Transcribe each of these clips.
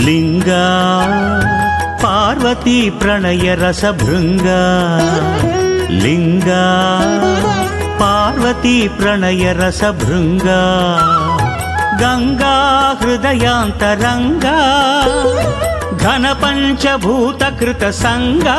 लिंगा पार्वती प्रणय रसभृंगा लिंगा पार्वती प्रणय रसभृंगा गंगा हृदयांतरंगा घन पंचभूत कृत संगा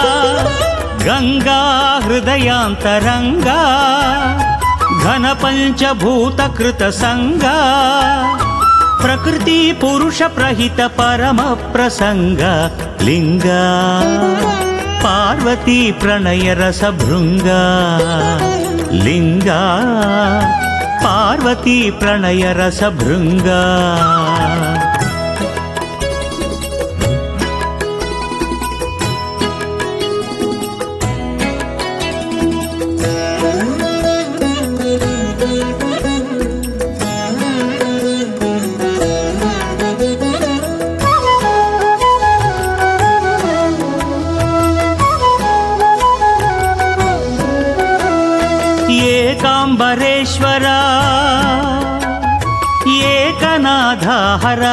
गंगा हृदयांतरंगा घन पंचभूत कृत संगा प्रकृति पुरुष प्रहित परम प्रसंग लिंगा पार्वती प्रणय रसभृंगा लिंगा पार्वती प्रणय रसभृंगा एकांबरेश्वरा एकनाथा हरा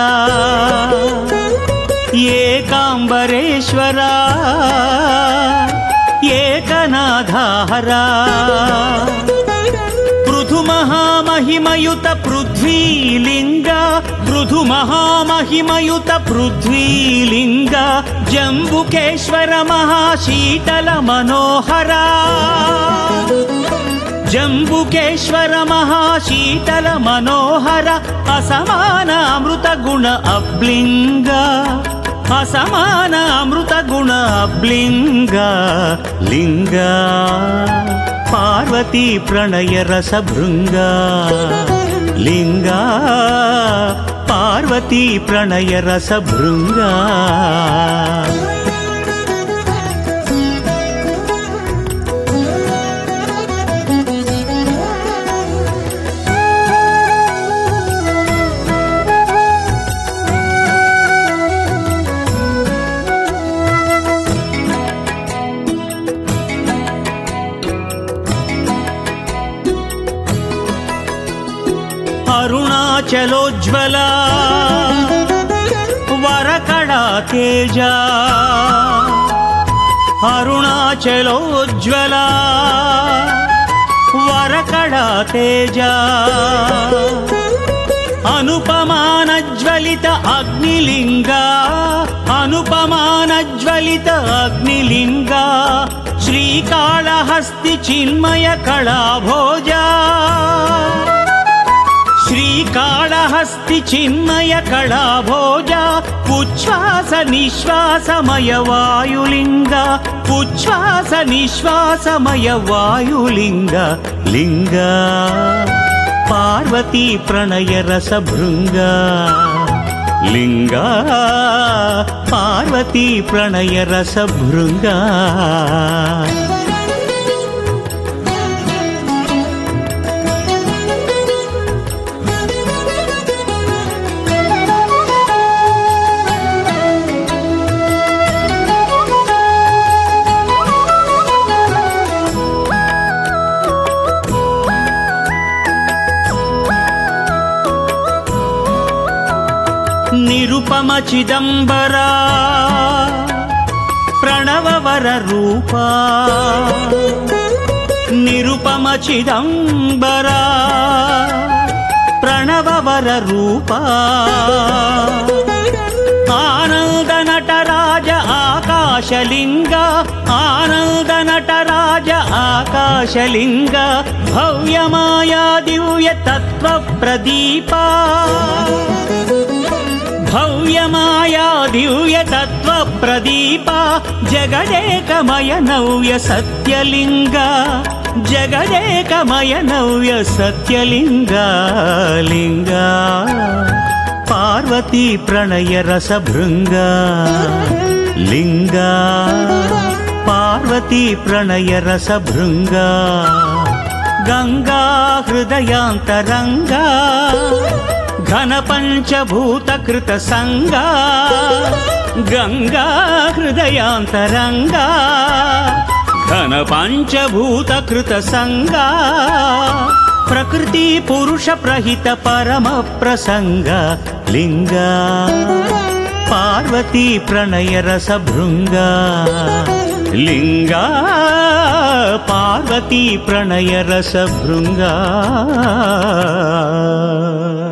एकांबरेश्वरा एकनाथा हरा पृथु महामहिमयुत पृथ्वीलिंगा पृथु महामहिमयुत पृथ्वीलिंगा जम्बुकेश्वर महाशीतल मनोहरा जम्बुकेश्वर महाशीतल मनोहर असमान अमृत गुण अब्लिंगा असमान अमृत गुण अब्लिंगा लिंगा पार्वती प्रणय रसभृंगा लिंगा पार्वती प्रणय रसभृंगा अरुणाचलोज्ज्वला वरकड़ा तेजा अरुणाचलोज्ज्वला वरकड़ा तेजा अनुपमानज्वलित अग्निलिंगा अनुपमानज्वलित अग्निलिंगा श्रीकाళहस्ति चिन्मय कलाभोजा श्रीकाళहस्ति चिन्मय कलाभोजा उच्छ्वास निश्वासमय वायुलिंगा उच्छ्वास निश्वासमय वायुलिंगा लिंगा पार्वती प्रणय रसभृंगा लिंगा पार्वती प्रणय रसभृंगा निरुपम चिदंबरा प्रणववर रूपा निरुपम चिदंबरा प्रणववर रूपा आनंद नटराज आकाशलिंगा आनंद नटराज आकाशलिंगा भव्य माया दिव्य तत्व प्रदीपा भव्य माया दिव्य तत्व प्रदीपा जगदेकमय नव्य सत्यलिंगा जगदेकमय नव्य सत्यलिंगा लिंगा पार्वती प्रणय रसभृंगा लिंगा पार्वती प्रणय रसभृंगा गंगा हृदयांतरंगा घन पंचभूत कृत संगा गंगा हृदयांतरंगा घन पंचभूत कृत संगा प्रकृति पुरुष प्रहित परम प्रसंग लिंगा పార్వతీ ప్రణయ రస భృంగా లింగా పార్వతీ ప్రణయ రస భృంగా